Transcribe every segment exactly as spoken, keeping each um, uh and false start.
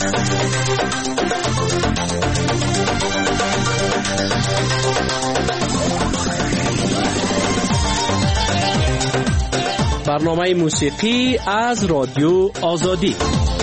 برنامه موسیقی از رادیو آزادی.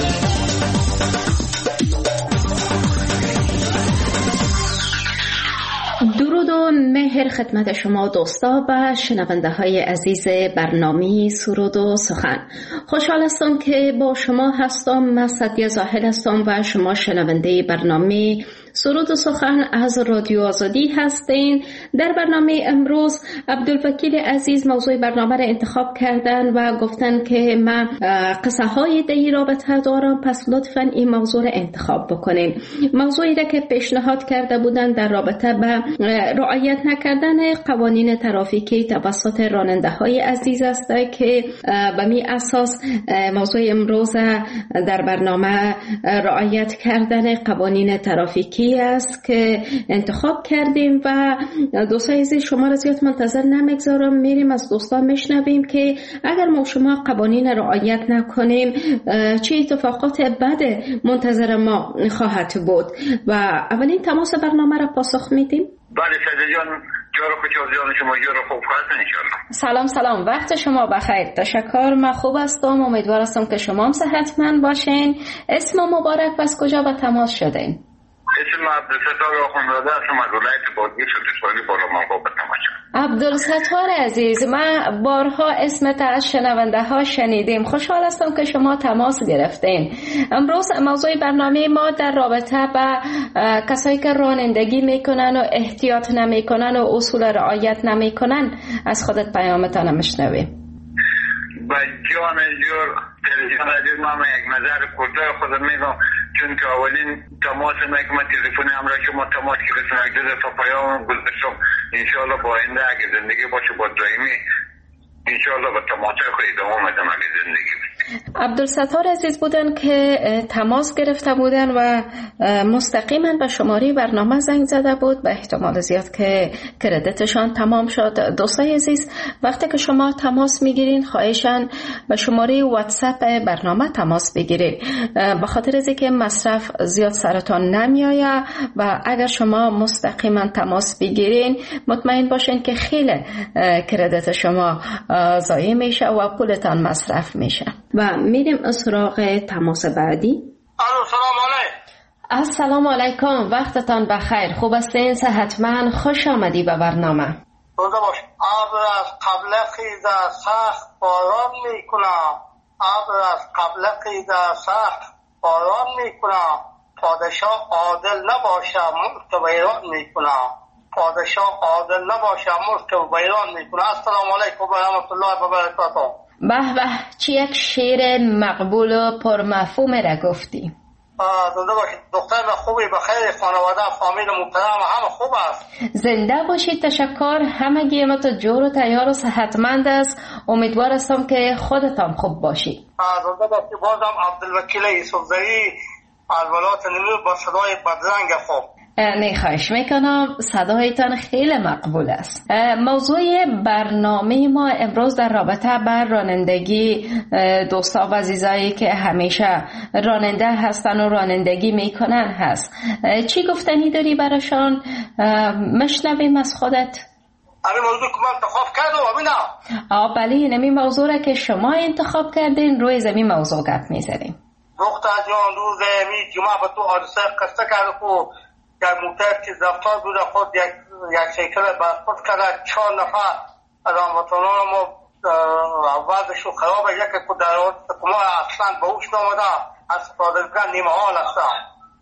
درود و مهر خدمت شما دوستا و شنونده های عزیز برنامه سرود و سخن. خوشحال هستم که با شما هستم. من سعدیه زاهد هستم و شما شنونده برنامه سرود و سخن از رادیو آزادی هستین. در برنامه امروز عبدالوکیل عزیز موضوع برنامه را انتخاب کردن و گفتن که من قصه های در این رابطه دارم، پس لطفاً این موضوع را انتخاب بکنین. موضوعی را که پیشنهاد کرده بودن در رابطه به رعایت نکردن قوانین ترافیکی توسط راننده های عزیز است که به می اساس موضوع امروز در برنامه رعایت کردن قوانین ترافیکی است که انتخاب کردیم و دوستان عزیز شما را زیاد منتظر نمیگذارم، میریم از دوستان میشنویم که اگر ما شما قوانین رعایت نکنیم چه اتفاقات بد منتظر ما خواهد بود. و اولین تماس برنامه را پاسخ میدیم. بله سعید جان، جارو خوشحال جان شما جارو خوب هستن انشالله. سلام سلام، وقت شما بخیر. تشکر، من خوب هستم، امیدوار هستم که شما هم صحتمند باشین. اسم مبارک و از کجا به تماس شدین؟ اسم عبدالستار آخوندزاده هستم از ولایت بادغیس سوتسوالی بالامنگاه به تماس شدم. عبدالستار عزیز، من بارها اسمت از شنونده ها شنیدیم. خوشحال هستم که شما تماس گرفتین. امروز موضوع برنامه ما در رابطه با کسایی که رانندگی میکنن و احتیاط نمیکنن و اصول رعایت نمیکنن از خودت پیامتان میشنویم. با جان جور تلویزیون عزیز ما یک نظر کوتاه خودم میگم، چون که اولین تماس ما که تلفن همراه شما تماس گرفتم یک دو دفعه پیام گذاشتم. انشاءالله با آینده اگه زندگی باشه با دائمی انشاءالله با تماسای خود ادامه میدم اگه زندگی باشه. عبدالستار عزیز بودن که تماس گرفته بودن و مستقیما به شماره برنامه زنگ زده بود. به احتمال زیاد که کردیتشان تمام شد. دوستای عزیز، وقتی که شما تماس میگیرین خواهشاً به شماره واتساپ برنامه تماس بگیرید، به خاطر از اینکه مصرف زیاد سرتان نمیآید و اگر شما مستقیما تماس بگیرین مطمئن باشین که خیلی کردیت شما ضایع میشه و پولتان مصرف میشه. و میریم سراغ تماس بعدی. الو سلام علیکم. السلام علیکم، وقتتان بخیر. خوب هستین؟ صحتمند؟ خوش آمدی به برنامه. روزه باش. ابر از قبل خیز سخت باران میکنم، ابر از قبل خیز سخت باران میکنم، پادشاه عادل نباشه ملک ویران میکنم، پادشاه عادل نباشه ملک ویران میکنم. السلام علیکم و رحمت الله و برکاته. به به، چی یک شعر مقبول و پرمفهوم را گفتی. زنده باشید. دختر خوبی بخیر، خانواده فامیل محترم همه خوب است. زنده باشید. تشکر. همگی ما تو جور و تیار و صحتمند است. امیدوار هستم که خودتان خوب باشید. زنده باشید. بازم عبدالوکیل یوسفزئی از ولایت نیمروز با صدای بدرنگ خوب. نه خواهش میکنم، صدایتان خیلی مقبول است. موضوع برنامه ما امروز در رابطه بر رانندگی دوستا و عزیزایی که همیشه راننده هستن و رانندگی میکنن هست. چی گفتنی داری براشان؟ مشنویم از خودت. همین موضوع که من انتخاب کردم امینا. آه بله، این موضوع را که شما انتخاب کردین روی زمین موضوع گپ میزنیم. دختر جان روز می جمعه به تو حادثه قصه کرده که یک موتر که رفتار بوده خود یک یک سیکل برخورد کرده، چهار نفر از هموطنان ما وضعشون خرابه. یکی که در ما اصلا به هوش نامده از استفادهگان نیمه حال هستن.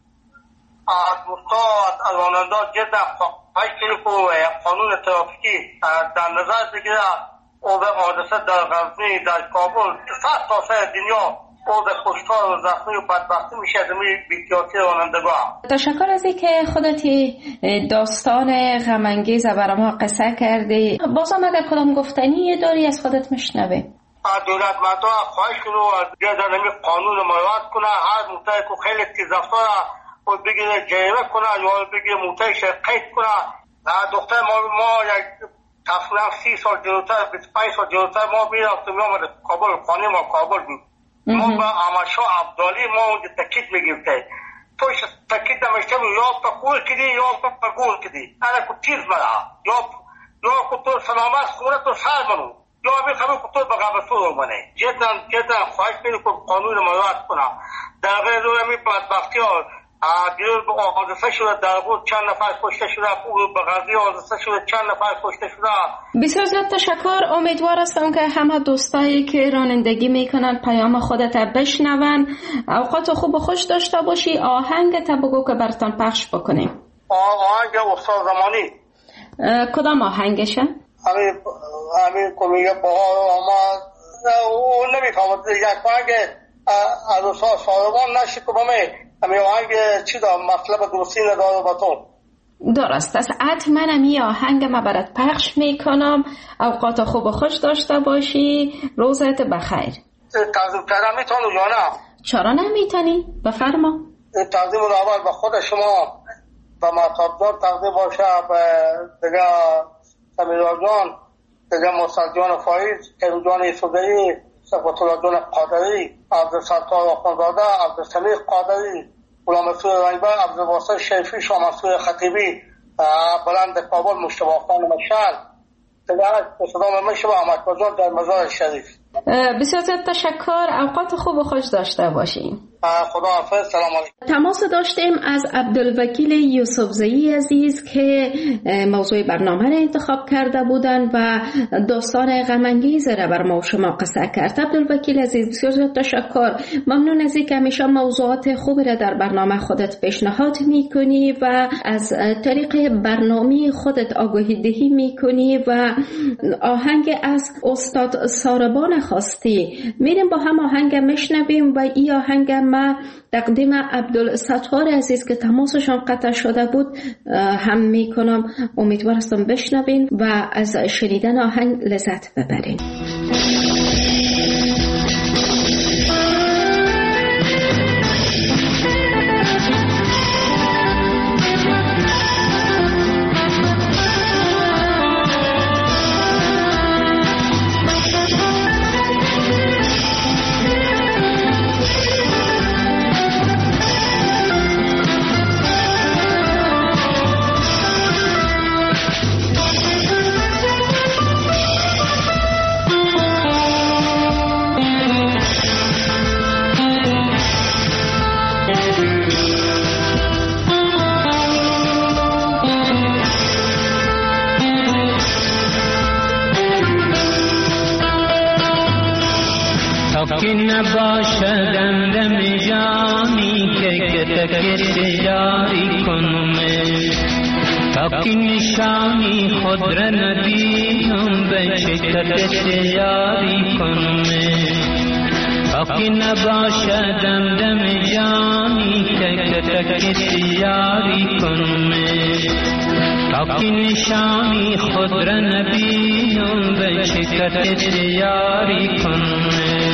از دوستا از رانندگان جدا خواهش کنیم که قانون ترافیکی در نظر بگیره. او به حادثه در غزنی در کابل صد تا سر دنیا او به کشتار و زخمی و بدبختی میشه زمین بی‌احتیاطی رانندگان. تشکر از اینکه خودتی داستان غم انگیز برای ما قصه کردی. بازم اگر کدام گفتنی داری از خودت میشنویم. دولت مردم خواهش کنو از جدنمی قانون مراعات کنه. هر موتر که خیلی تیزرفتار خود بگیره جریمه کنه یا بگیره موترش قید کنه. دختر ما ما یک تقریبا سی سال جلوتر بیست و پنج سال جلوتر ما میرفتیم میامد کابل، خانه ما کابل بود. ما با آمشا عبدالی ما اونجا تکیت میگیفته توش تکیت نمیشته یا پا کول کدی یا پا گول کدی انا کو تیز مرا یا یا کو تو سلامت خونه تو سر منو یا ابی خبر کو تو بغاوتو رو منه جدا جدا خواهش میکنم که قانون مراعات کنم در غیر رو می بدبختی ها دیروز به حادثه شده در بود چند نفر کشته شده به غزی حادثه شده چند نفر کشته شده. بسیار زیاد تشکر. امیدوار هستم که همه دوستایی که رانندگی میکنن پیام خودت بشنون. اوقات خوب و خوش داشته باشی. آهنگ تبگو که براتون پخش بکنیم. آهنگ استاد زمانی. کدام آهنگشه؟ همین همین که میگه بهار آمد او نمیفهمد یک آهنگ از استاد ساربان نشی که بمه همین آهنگ چی دارم مطلب درستی نداره با تو. درست است. حتما این آهنگ ما برات پخش میکنم. اوقات خوب و خوش داشته باشی. روزت بخیر. تقدیم کردم میتونم یا نه؟ چرا نمیتونی؟ بفرما. تقدیم رو اول به خود شما و مطابجان تقدیم باشه به دیگه سمیرا جان دیگه مصد جان فایز کرو جان ایسودهی صفت الله جان قادری عبدالستار آخوندزاده عبدالسمیق قادری غلام مسعود رنگبر عبدالواسط شریفی شاه مسعود خطیبی بلند کابل مشتبه خان مشعل دیگه به صدام میشه و احمد بازار در مزار شریف. بسیار زیاد تشکر. اوقات خوب و خوش داشته باشیم. خدا حافظ. سلام علیکم. تماس داشتیم از عبدالوکیل یوسفزئی عزیز که موضوع برنامه را انتخاب کرده بودند و داستان غم انگیز را بر ما و شما قصه کرد. عبدالوکیل عزیز بسیار زیاد تشکر. ممنون از اینکه همیشه موضوعات خوبی را در برنامه خودت پیشنهاد میکنی و از طریق برنامه خودت آگاهی دهی میکنی و آهنگ از استاد ساربان خواستی. میریم با هم آهنگ میشنویم و این آهنگ ما تقدیم عبدالستار عزیز که تماسشان قطع شده بود هم میکنم. امیدوار هستم بشنوین و از شنیدن آهنگ لذت ببرین. که نباشد اندم جانی که تکت یاری کنم تا که نشانی خود را ندیدم به شکت یاری کنم تا که نباشد اندم جانی که تکت یاری کنم تا که نشانی خود را ندیدم به شکت یاری کنم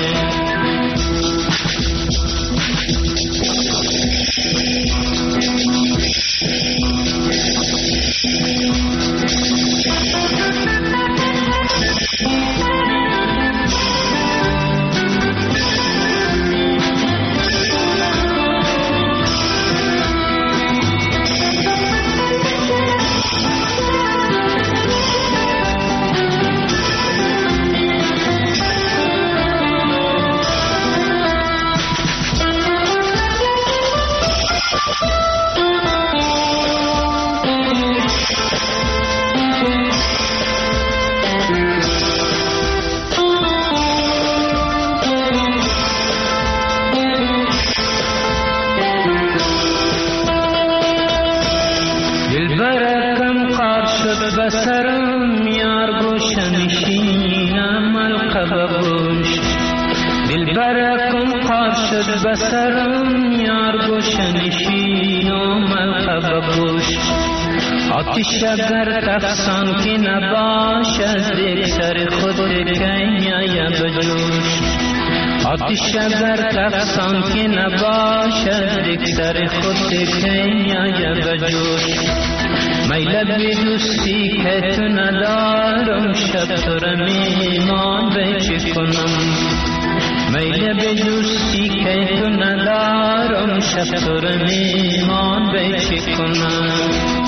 بسرم یار گوشنشینم القبه گوش دلبرکم قار شد بسرم یار گوشنشینم القبه گوش آتش اگر تفسان که نباشد یک سر خود کنیا بجوش آتش اگر تفسان که نباشد یک سر خود کنیا بجوش میل بی دوستی که تو ندارم شب تو را میمان به چی کنم میل به دوستی که تو ندارم، شب تو رو میمان به چی کنم.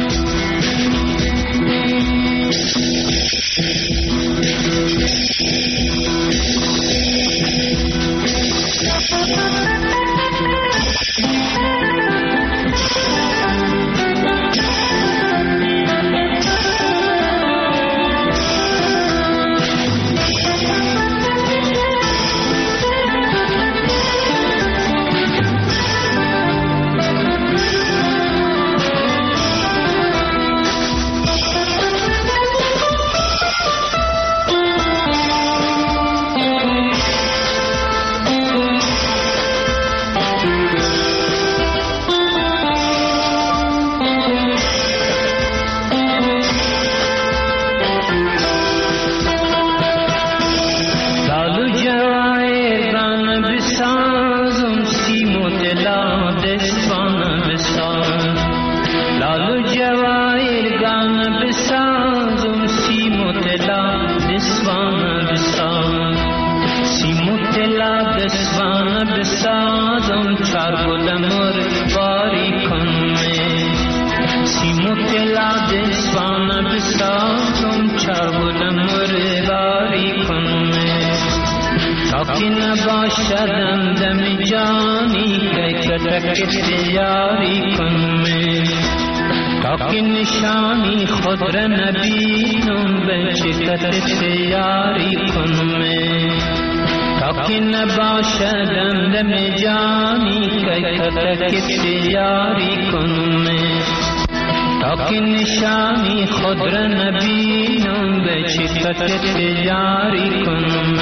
نباشدم دم جانی که کتک دیاری کنم، تا که نشانی خود را نبینم به شکت دیاری کنم. تا که نباشدم دم جانی که کتک دیاری کنم، تا که نشانی خود را نبینم به شکت دیاری کنم.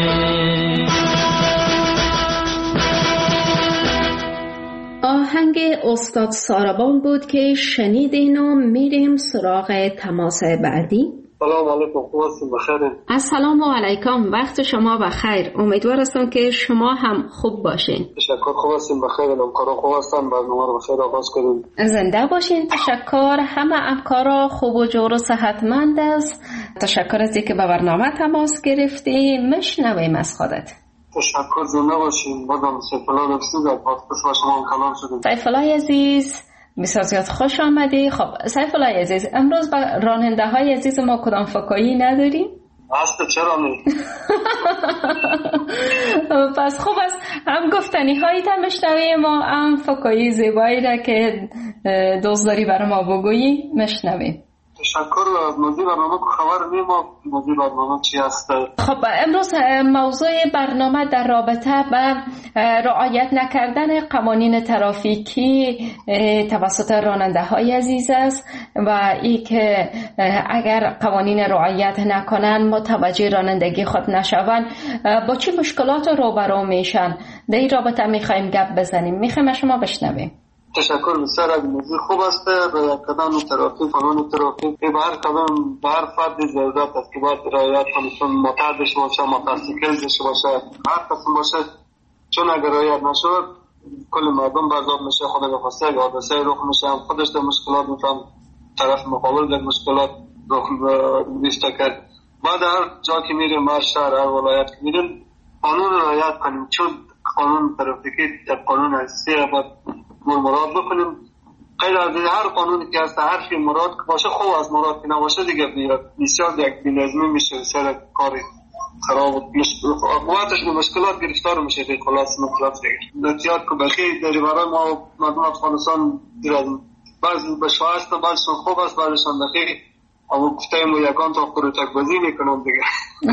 آهنگ استاد ساربان بود که شنیدین و میریم سراغ تماس بعدی. سلام علیکم، خوب هستین؟ بخیرین؟ السلام علیکم، وقت شما بخیر. امیدوار هستم که شما هم خوب باشین. تشکر، خوب هستین؟ بخیرین؟ همکارا خوب هستن؟ برنامه رو بخیر آغاز کنیم. زنده باشین. تشکر. همه همکارا خوب و جور و صحتمند است. تشکر از اینکه به برنامه تماس گرفتی. مشنویم از خودت. تشکر، زنده باشین. بازم سیفالله رفسید از پاسپس با شما کلام شدیم. سیفالله عزیز بسیار زیاد خوش آمدی. خب سیفالله عزیز، امروز با راننده های عزیز ما کدام فکایی نداریم؟ هست چرا نی؟ پس خوب است هم گفتنی هایی تا مشنویم و هم فکایی زیبایی را که دوست داری برای ما بگویی مشنویم. تشکر. موضوع برنامه که خبر نیم و موضوع برنامه چی هست؟ خب امروز موضوع برنامه در رابطه با رعایت نکردن قوانین ترافیکی توسط راننده های عزیز است و ای که اگر قوانین رعایت نکنن متوجه رانندگی خود نشوند با چه مشکلات روبرو میشن. در این رابطه میخوایم گپ بزنیم. میخوایم شما بشنویم. تشکر بسیار از موضوع خوب است. رعایت کردن ترافیک، قانون ترافیک به هر قدم به هر فرد ضرورت است که باید رعایت کنه. موتور داشته باشه، موتورسیکل داشته باشه، هر قسم باشه، چون اگر رعایت نشود کل مردم برزاب میشه. خود بخواسته اگر حادثه رخ میشه هم خودش در مشکلات میفهم، طرف مقابل در مشکلات رخ میسته کرد. بعد هر جا که میریم، هر شهر، هر ولایت که میریم قانون رعایت کنیم، چون قانون ترافیکی در قانون اساسی باید مراد بکنیم. غیر از هر قانونی که هست، حرفی مراد که باشه خوب از مراد که نباشه دیگه بسیار یک بی‌نظمی میشه، سر کاری خراب و وقتش به مشکلات گرفتار میشه. دیگه خلاص مطلب دیگه احتیاط که بخیر در برای ما مردم افغانستان بعضی به شایست بعضشون خوب است، بعضشون بخیر. اما گفتیم و یکان تا قروتک بازی میکنم دیگه.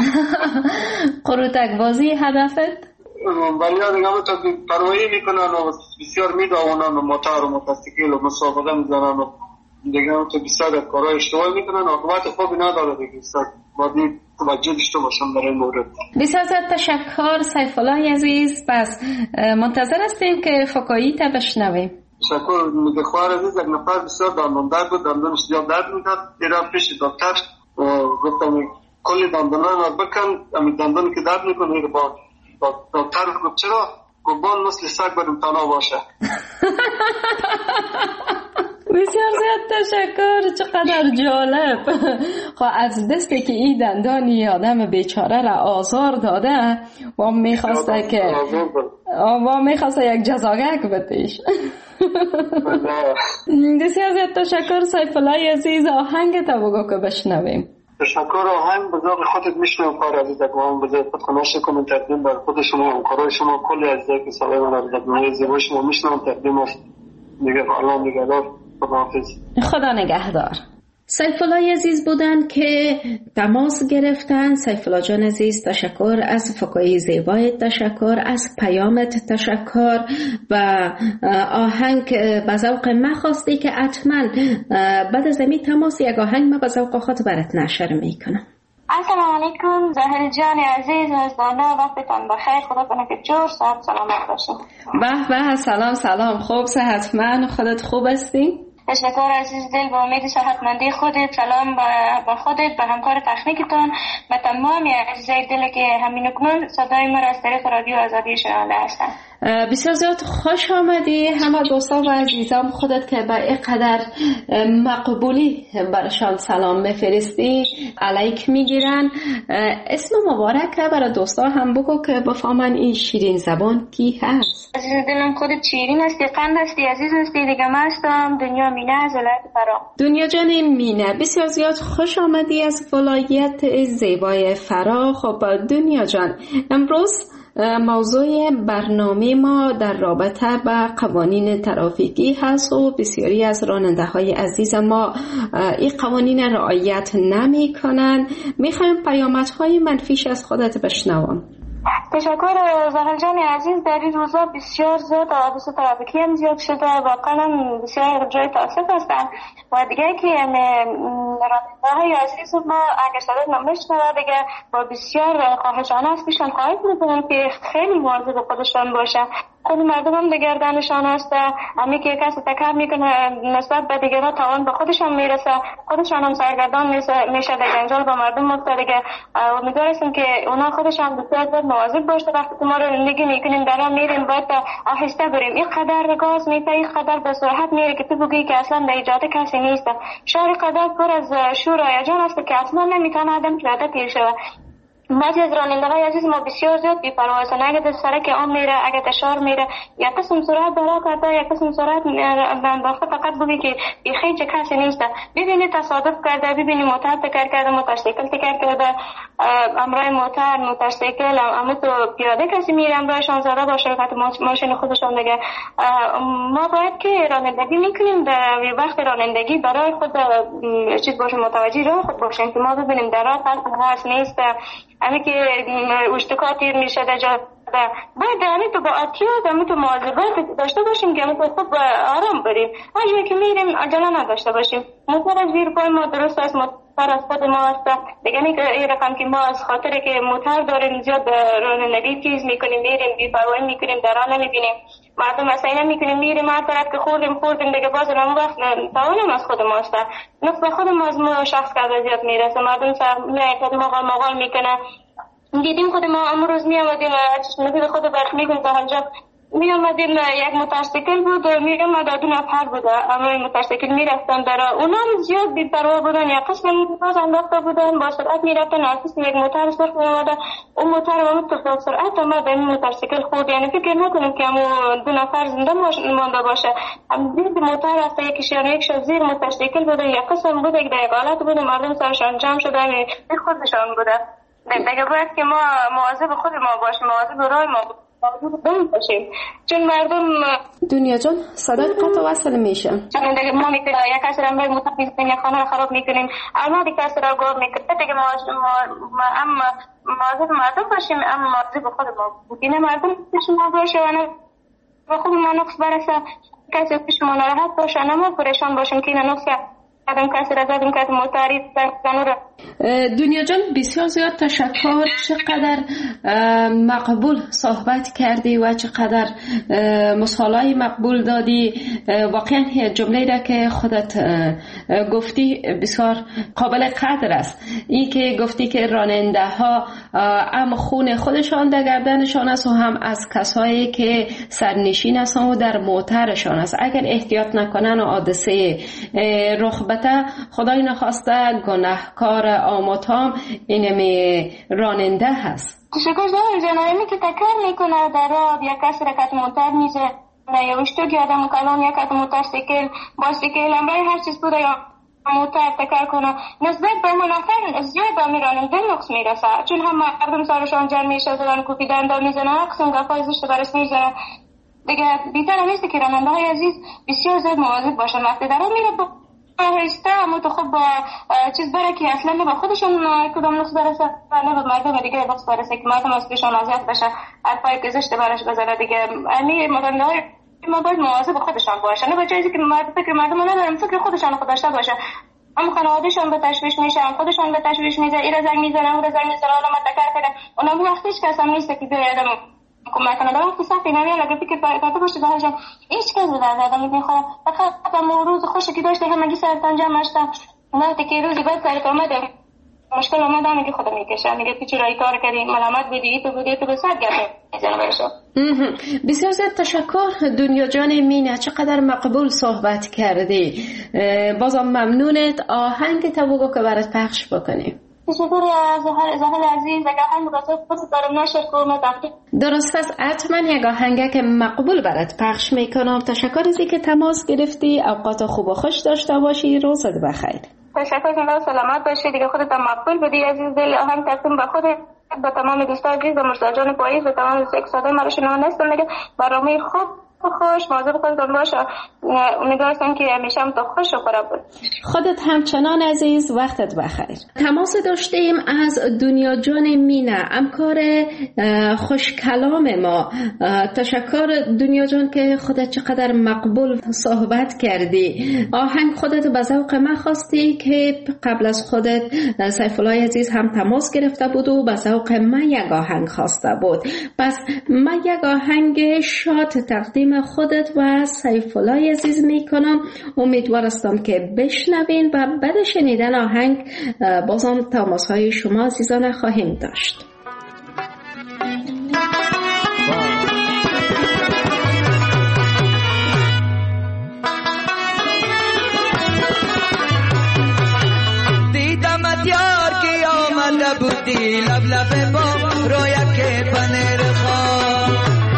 قروتک بازی هدفت؟ ولی دیگه همون تا پروایی میکنن و بسیار میداونن و موتور و موتورسیکل و مسابقه میزنن و دیگه همون تا بسیار کارهای اشتباه میکنن و عاقبت خوبی نداره دیگه. باید توجه داشته باشم برای مورد. بسیار زیاد تشکر سیفالله عزیز. پس منتظر هستیم که فکایی تا بشنویم. تشکر. میگه خواهر عزیز یک نفر بسیار دنداندار بود، دندانش زیاد درد میکرد. میرم پیش دکتر و گفتم کلی دندانای ما بکن، همین دندانی که درد میکنه رو با دکتر گفت چرا؟ گفت بان مثل سگ بر امتحانا باشه. بسیار زیاد تشکر، چقدر جالب. خب از دستی که این دندانی آدم بیچاره را آزار داده و میخواسته که و میخواسته یک جزاگک بتیش. بسیار زیاد تشکر سیف الله عزیز. آهنگ تا بگو که بشنویم. تشکر. آهنگ بذار خودت میشنم کار عزیز اگوان بذار خود خناش کنم تقدیم بر خود شما همکارای شما کلی عزیزایی که سالای من از دنیای زیبا شما میشنم تقدیم است. دیگه الله نگهدار. خداحافظ. خدا نگهدار. سیف الله عزیز بودن که تماس گرفتن. سیف الله جان عزیز تشکر، از فکای زیبای تشکر، از پیامت تشکر و آهنگ به ذوق من خواستی که حتما بعد از این تماس یک آهنگ من به ذوق خود برات نشر میکنم. السلام علیکم زاهل جان عزیز، مزدانه وقتتان بخیر، خدا کنه که جور صحت سلامت باشین. به به، سلام سلام، خوب صحتمند، خودت خوب هستی؟ تشکر عزیز دل، با امید صحتمندی خودت. سلام با خودت، به همکار تکنیکتان، به تمام عزیزای دل که همین اکنون صدای ما را از طریق رادیو آزادی شنونده هستند. بسیار زیاد خوش آمدی. همه دوستان و عزیزان خودت که به اینقدر مقبولی برشان سلام میفرستی علیک میگیرن. اسم مبارک برای دوستا هم بگو که بفهمن این شیرین زبان کی هست. عزیز دلم خودت شیرین هستی، قند هستی، عزیز هستی. دیگه من هستم دنیا مینه از ولایت فرا. دنیا جان مینه، بسیار زیاد خوش آمدی از ولایت زیبای فرا. خب دنیا جان، امروز موضوع برنامه ما در رابطه با قوانین ترافیکی هست و بسیاری از راننده های عزیز ما این قوانین رعایت نمی کنن. میخوایم پیامت های منفیش از خودت بشنوم. تشکر زهر جان عزیز. در این روزا بسیار زیاد حوادث ترافیکی هم زیاد شده، واقعا بسیار جای تاسف هستن و دیگه که راننده های عزیز ما اگر صدای نمیشنوه دیگه با بسیار خواهشانه است پیشان خواهش میکنم که خیلی مواظب خودشان باشه. خود مردم هم دگردنشان هست، همی که کسی تکر میکنه نسبت به دیگرها تاوان به خودشان میرسه، خودشان هم سرگردان میشه در جنجال با مردم مفته دیگه. امیدوارستم که اونا خودشان بسیار مواظب باشه. وقتی که ما رو زندگی میکنیم درام میریم باید آهسته بریم. این قدر گاز میته، این قدر به سرعت میره که تو بگی که اصلا به اجازه کسی نیست. شهر قدر پر از شور و هیجان است که اصلا نمیتونه آدم پیاده پیر شود. بعضی از راننده‌های عزیز ما بسیار زیاد بی‌پروا هستند. اگه در سرک عام میره، اگه تشار میره، یا قسم سرعت بالا کرده، یا قسم سرعت انداخته، فقط بگی که بیخی چه کسی نیست. ببینید تصادف کرده، ببینید موتور تکر کرده، موتورسیکل تکر کرده، امرای موتور، موتورسیکل، اما تو پیاده کسی میره امرایشان زده باشه که ماشین خودشان دیگه. ما باید که رانندگی میکنیم در وقت رانندگی برای خود چیز باشه، متوجه راه خود باشیم که ما ببینیم در راه فرق هست نیست. همین که اشتکا تیر میشه در جا باید همین تو با احتیاط همین تو مواظبت داشته باشیم که همین تو خوب آرام بریم. هر جایی که میریم عجله نداشته باشیم. موتور از زیر پای ما درست است، موتور از خود ما است دیگه. نه که این رقم که ما از خاطر که موتور داریم زیاد رانندگی تیز میکنیم، میریم بی‌پروایی میکنیم، در راه نمیبینیم مردم مثلا میکنیم، میریم هر طرف که خوردیم خوردیم دیگه. باز اون وقت تاوانم از خود ماست، نقص به خود ما از ما شخص که زیاد میرسه. مردم سر میاد مغال مغال میکنه. دیدیم خود ما امروز می آمدیم چشمگیر خود برخ میگم تا هنجا می آمدیم یک موتورسیکل بود و می آمد دو نفر بوده، اما این موتورسیکل می رفتن در اونا هم زیاد بی‌پروا بودن، یک قسم باز انداخته بودن با سرعت می رفتن، هر قسم یک موتور سرخ می آمده اون موتور و اون تو سرعت آمد به این موتورسیکل خورد. یعنی فکر نکنیم که همون دو نفر زنده مانده باشه. هم دید موتور است یکیشان یکشان زیر موتورسیکل بوده، یک قسم بوده که در یک حالت بوده مردم سرشان جمع شده خودشان بوده. دیگه باید که ما مواظب خود ما باشیم، مواظب راه ما باشیم، چون مردم دنیا جان صدای قطع وصل میشه. چون دیگه ما میکنیم یک کسی را میریم مطلق میکنیم، یک خانه را خراب میکنیم، اما دیگه کسی را گور میکنیم. دیگه ما هم مواظب مردم باشیم، اما مواظب خود ما بودین مردم پیش ما باشه و خود ما نقص برسه، کسی پیش ما نراحت باشه، اما پریشان باشیم که این نقص کردم کسی را زدم کسی موتاری زنو را دنیا جان بسیار زیاد تشکر. چقدر مقبول صحبت کردی و چقدر مثالای مقبول دادی. واقعا جمله را که خودت گفتی بسیار قابل قدر است. این که گفتی که راننده ها هم خون خودشان در گردنشان است و هم از کسایی که سرنشین هستند و در موترشان است. اگر احتیاط نکنن و حادثه رخ بده، خدای نخواسته گناهکار آماتام اینمی راننده هست. تشکر زمان جنایمی که تکر میکنه در راه، یا کسی رکت موتر میزه یا اشتوک آدم کلان یا کت موتر سیکل با سیکل امرای هر چیز بوده یا موتر تکر کنه، نسبت به منافر زیاد به میراننده نقص میرسه، چون هم مردم سرشان جمع میشه زدن کوپیدن دا میزنه، قسم گفای زشت برش میزنه دیگه. بیتر همیسته که راننده های عزیز بسیار زیاد مواظب باشن. وقتی در میره با هسته اما تو خب با چیز بره که اصلا نه به خودشون کدام نقص برسه نه به مردم دیگه نقص برسه که مردم از پیشان اذیت بشه، حرفای که زشت برش بزنه دیگه. یعنی راننده های ما باید مواظب خودشان باشن، نه به جایی که مردم فکر مردم ندارن، فکر خودشان خود داشته باشه. اما خانوادهشان به تشویش میشه، هم خودشان به تشویش میشه، این زنگ میزنه اون زنگ میزنه، حالا ما تکر کردن اونم وقتش کس هم نیست که بیاد آدم کمک کنه. دارم خصوصا اینایی اگه فکر کرده باشه به جان هیچ کس در آدم میخوره فقط هم روز خوشی که داشته همگی سرتان جمع شدن، وقتی که روزی بعد سرت اومده مشکل اومد هم میگه خدا میکشه، میگه تو چرا این کار کردی، ملامت بودی تو بودی تو به سر گرده میزنه برشو. بسیار زیاد تشکر دنیا جان مینه، چقدر مقبول صحبت کردی. بازم ممنونت. آهنگ تا بگو که برات پخش بکنیم. تشکر از زهر عزیز. اگر آهنگ برات خود دارم نشر کنم درست است. حتما یک آهنگ که مقبول برات پخش میکنم. تشکر ازی که تماس گرفتی. اوقات خوب و خوش داشته باشی. روزت بخیر. تشکر کنم. سلامت باشی دیگه. خودت مقبول بودی عزیز دل. آهنگ تقدیم به خودت با تمام دوستان عزیز و مرزا پاییز و تمام سکساده مرا شنوان هستم دیگه. برنامه خوب خوش مواظب خودتون باشه. امیدوارم که همیشه هم تو خوش و خراب بود. خودت همچنان عزیز. وقتت بخیر. تماس داشتیم از دنیا جان مینه، همکار خوش کلام ما. تشکر دنیا جان که خودت چقدر مقبول صحبت کردی. آهنگ خودت به ذوق من خواستی که قبل از خودت سیف الله عزیز هم تماس گرفته بود و به ذوق من یک آهنگ خواسته بود. پس من یک آهنگ شاد تقدیم خودت و سیف الله عزیز میکنم. امیدوارم که بشنوین و بعد شنیدن آهنگ بازم تماس های شما عزیزان خواهیم داشت. دیدمت یار که آمده بودی لب لب با رویا که پنیر خواه،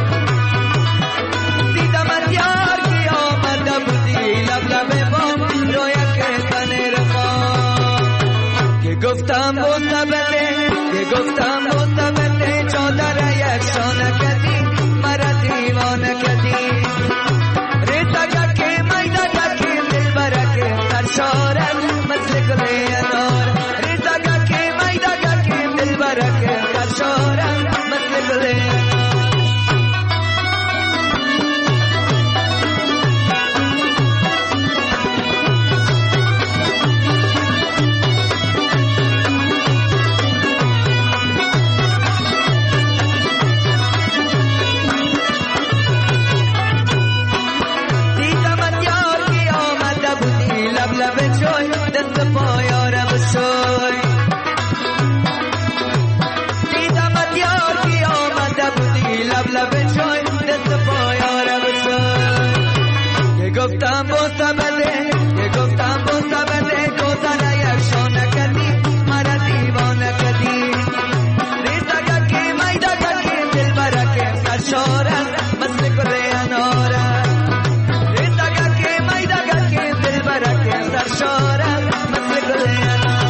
دیدمت یار که آمده بودی لب لب با رویا که پنیر خواه، که گفتم بوده بده که گفتم بوده بده چادر یک شانه کدی مرا دیوانه کدی ریتا که میده که دل برکه در شارم مثل گلی انار ریتا که میده که دل برکه در شارم مثل گلی انار. گفتم بوسه بده که گفتم بوسه بده گذر یک شانه کدی مرا دیوانه کدی ریتا که میده که دل برکه سرشاره مثل گل اناره ریتا که میده که دل برکه سرشاره مثل گل اناره.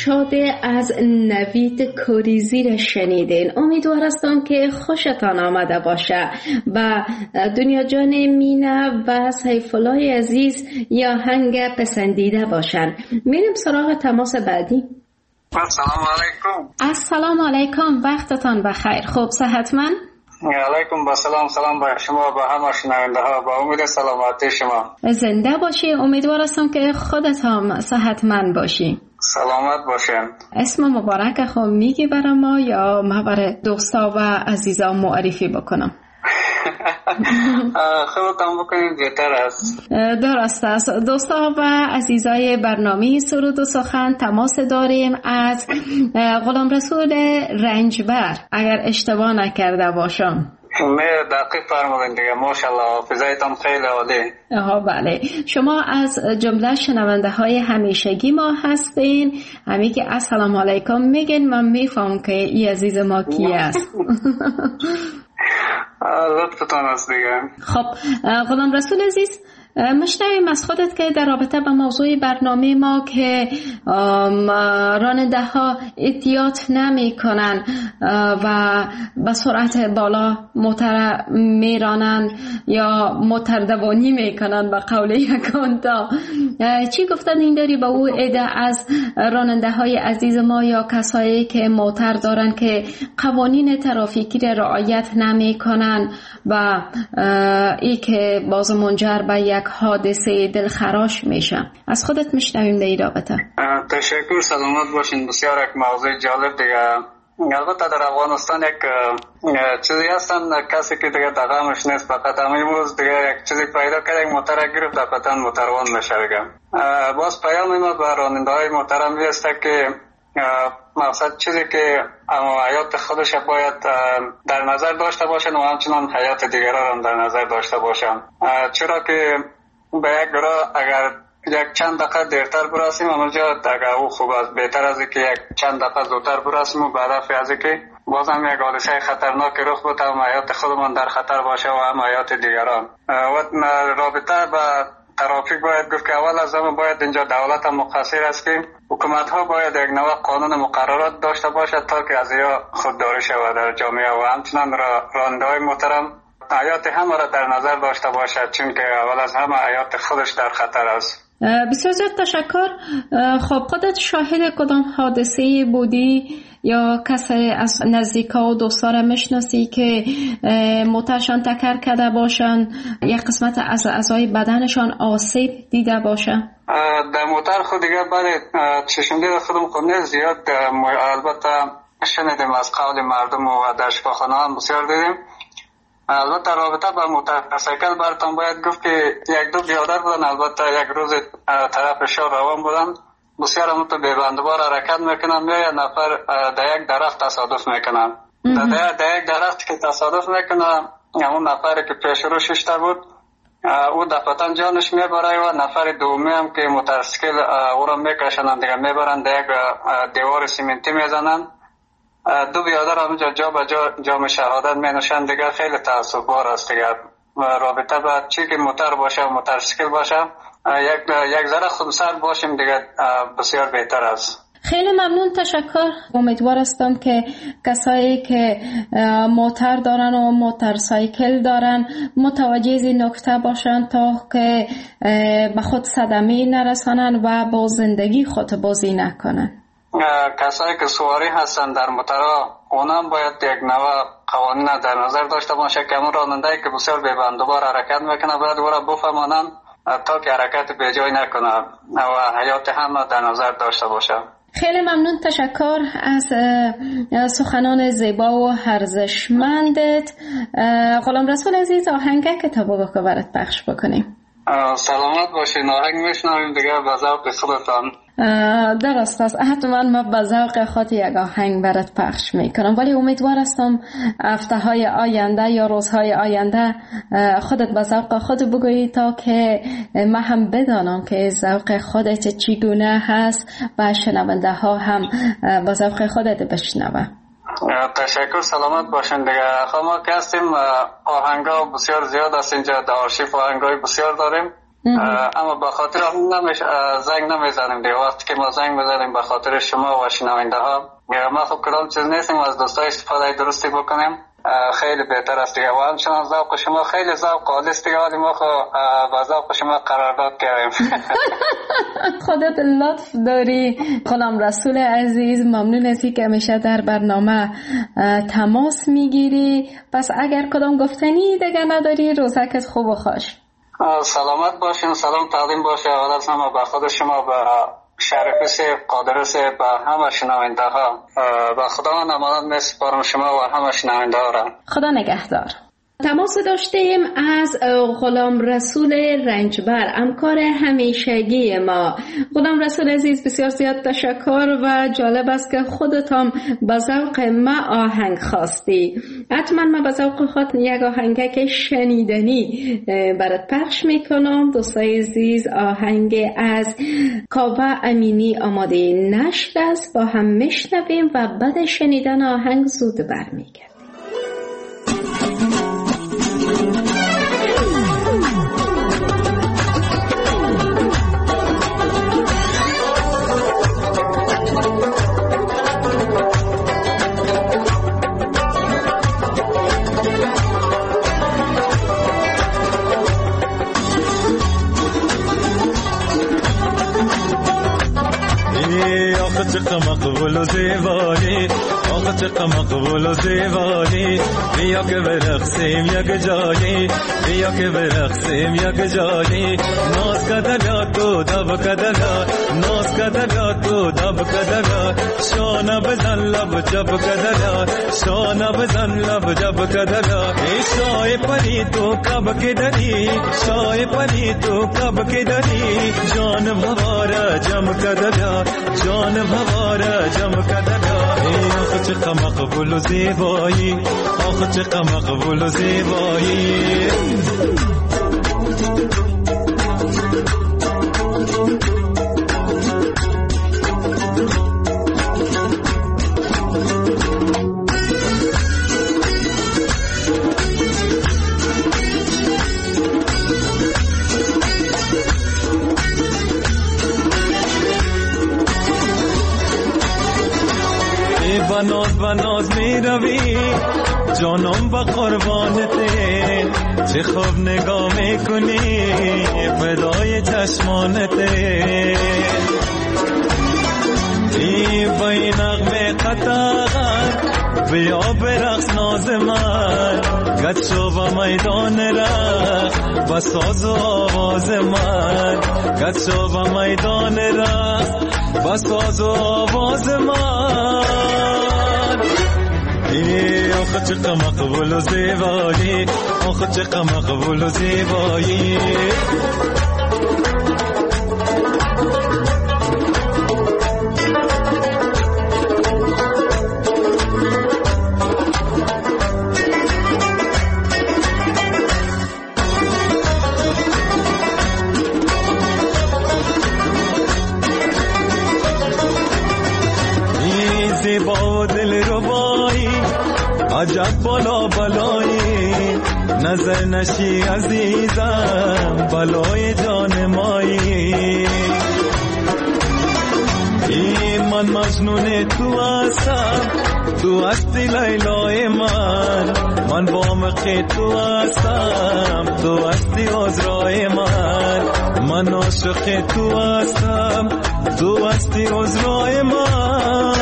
شاده از نوید کوریزی را شنیدین. امیدوار هستم که خوشتان آمده باشه و دنیا جان مینا و سیف الله عزیز یا هنگ پسندیده باشن. میریم سراغ تماس بعدی. السلام علیکم. السلام علیکم، وقتتان بخیر. خوب صحتمند؟ علیکم با سلام. سلام با شما، با همه شنونده ها، با امید سلامتی شما. زنده باشی. امیدوار هستم که خودت هم صحتمند باشی. سلامت باشین. اسم مبارک خود میگی برای ما یا ما برای دوستا و عزیزان معرفی بکنم؟ خودتان بکنید بهتر است. درست است. دوستا و عزیزای برنامه سرود و سخن تماس داریم از غلام رسول رنجبر، اگر اشتباه نکرده باشم. نه دقیق فرمودین دیگه، ماشاءالله حافظه‌تان خیلی عالی. آها بله، شما از جمله شنونده های همیشگی ما هستین. همین که السلام علیکم میگین من میفهم که این عزیز ما کی است. لطفتان است دیگه. خب غلام رسول عزیز، مشنویم از خودت که در رابطه با موضوع برنامه ما که راننده ها احتیاط نمی کنن و به سرعت بالا موتر می رانن یا موتر دوانی می کنن به قول یکان تا، چی گفتن این داری با او عده از راننده های عزیز ما یا کسایی که موتر دارن که قوانین ترافیکی را رعایت نمی کنن و ای که باز منجر به یک حادثه دلخراش میشه؟ از خودت میشنویم در این رابطه. تشکر، سلامت باشین. بسیار یک موضوع جالب دیگه. البته در افغانستان یک چیزی هستن کسی که دیگه دغمش نیست، فقط امروز دیگه یک چیزی پیدا کرد یک موتر گرفت قطعا موتروان میشه دیگه. باز پیام ما به راننده های محترم هست که مقصد چیزی که حیات خودش باید در نظر داشته باشن و همچنان حیات دیگران در نظر داشته باشن، چرا که به یک گروه اگر یک چند دقیقه دیرتر برسیم اونجا دیگه او خوب است، بهتر از که یک چند دقیقه زودتر برسیم و به هدف از که بازم یک حادثه خطرناک رخ بده هم حیات خودمان در خطر باشه و هم حیات دیگران. و رابطه با ترافیک باید گفت که اول از همه باید اینجا دولت هم مقصر است که حکومت ها باید یک نوع قانون مقررات داشته باشد تا که از یا خودداری شود در جامعه و همچنان راننده های محترم حیات همه را در نظر داشته باشد، چون که اول از همه حیات خودش در خطر است. بسیار زیاد تشکر. خب خودت شاهد کدام حادثه بودی یا کسی از نزدیکا و دوستا را میشناسی که موترشان تکر کرده باشن یک قسمت از اعضای بدنشان آسیب دیده باشن؟ در موتر خود دیگه برای چشمدید خودم خود نیست زیاد، البته شنیدیم از قول مردم و در شفاخانه هم بسیار دیدیم. البته رابطه با موتورسیکل براتون باید گفت که یک دو بیادر بودن، البته یک روز طرف شهر روان بودن، بسیار هم تو بیبندوار حرکت میکنن یا یک نفر در یک درخت تصادف میکنن. در یک درخت که تصادف میکنن همون نفری که پیش رو ششته بود او دفعتا جانش میبره و نفر دومی هم که موتورسیکل او را میکشنن دیگه میبرن در یک دیوار سیمنتی میزنن. دو بیادر همونجا جا به جا جام شهادت می نوشن دیگه. خیلی تأسف بار است دیگه. رابطه با چی که موتر باشه و موتورسیکل باشه یک یک ذره خودسر باشیم دیگه بسیار بهتر است. خیلی ممنون، تشکر. امیدوار هستم که کسایی که موتر دارن و موتورسیکل دارن متوجه این نکته باشن تا که به خود صدمه نرسانن و با زندگی خود بازی نکنن. کسایی که سواری هستن در موترها اونم باید یک نوع قوانین در نظر داشته باشه که اون راننده‌ای که بسیار بی‌بندوبار حرکت میکنه باید او را بفهمانن تا که حرکت به جای نکنه و حیات هم در نظر داشته باشه. خیلی ممنون، تشکر از سخنان زیبا و ارزشمندت. غلام رسول عزیز، آهنگ کتابو بکو برات پخش بکنیم. سلامت باشین. آهنگ میشنویم دیگه به ذوق خودتان. درست است، حتما ما به ذوق خود یک آهنگ برات پخش میکنم، ولی امیدوار هستم هفته های آینده یا روزهای آینده خودت به ذوق خود بگویی تا که ما هم بدانم که ذوق خودت چگونه هست و شنونده ها هم به ذوق خودت بشنوه. تشکر، سلامت باشین دیگه. خب ما که هستیم آهنگا بسیار زیاد است اینجا، در آرشیف آهنگای بسیار داریم. اما به خاطر نمیش زنگ نمیزنیم دیگه. وقتی که ما زنگ بزنیم به خاطر شما و شنونده ها، ما خب کدام چیز نیستیم از دوستای استفاده درستی بکنیم، خیلی بهتر است دیگه. و همچنان ذوق شما خیلی ذوق خالص دیگه، ولی ما خب با ذوق شما قرارداد کردیم. خودت لطف داری غلام رسول عزیز، ممنون هستی که همیشه در برنامه تماس میگیری. پس اگر کدام گفتنی دیگه نداری، روزکت خوب و خوش. سلامت باشین، سلام تقدیم باشه اول از همه به خود شما، به شریف سیب، قادر سیب، به همه شنونده ها. به خدا نمانت میسپارم شما و همه شنونده ها را. خدا نگهدار. تماس داشتیم از غلام رسول رنجبر، همکار همیشگی ما. غلام رسول عزیز بسیار زیاد تشکر و جالب است که خودت هم به ذوق ما آهنگ خواستی. حتما ما به ذوق خود یک آهنگک شنیدنی برات پخش میکنم. دوستای عزیز، آهنگ از کاوه امینی آماده نشر است، با هم میشنویم و بعد شنیدن آهنگ زود برمیگردیم. چقدر مقبول و زیبایی، آخه چقدر مقبول و زیبایی، بیا که برقصیم یک جایی، بیا که برقصیم یک جایی. ناز کدلا تو دب کدلا، ناز کدلا تو دب کدلا، شانه بزن لب جب کدلا، شانه بزن لب جب کدلا. ای شای پری تو کب که داری، شای پری تو کب که داری، جان بواره جم کدلا، جان بواره جم کدلا. ای آخه چقدر مقبول و زیبایی، آخه چقدر مقبول و زیبایی. بناز بناز می روی جانم با قربانته، چه خوب نگاه می کنی فدای چشمانته. ای با این نغمه قطعات بیا برقص ناز من، گد شو با میدان رقص با ساز و آواز من، گد شو با میدان رقص با ساز و آواز من. ای آخه چقدر مقبول و زیبایی، آخه چقدر مقبول و زیبایی. ای زیبا و دل ربایی، عجب بالا بالایی، نظر نشی عزیزم بلای جان مایی. ای من مجنون تو هستم، تو هستی لیلای من، من وامق تو هستم، تو هستی عذرای من، من عاشق تو هستم، تو هستی عذرای من.